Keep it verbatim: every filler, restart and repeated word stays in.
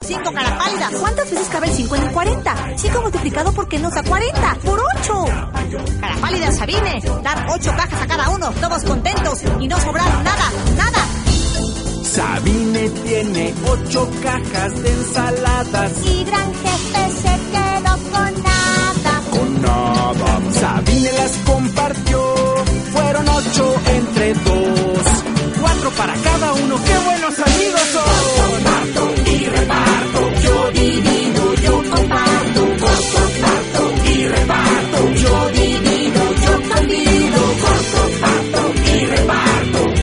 cinco, cara pálida. ¿Cuántas veces cabe el cinco en el cuarenta? cinco multiplicado por qué nos da cuarenta. ¡Por ocho! Cara pálida, Sabine. Dar ocho cajas a cada uno, todos contentos y no sobrar nada, nada. Sabine tiene ocho cajas de ensaladas y Gran Jefe se quedó con nada.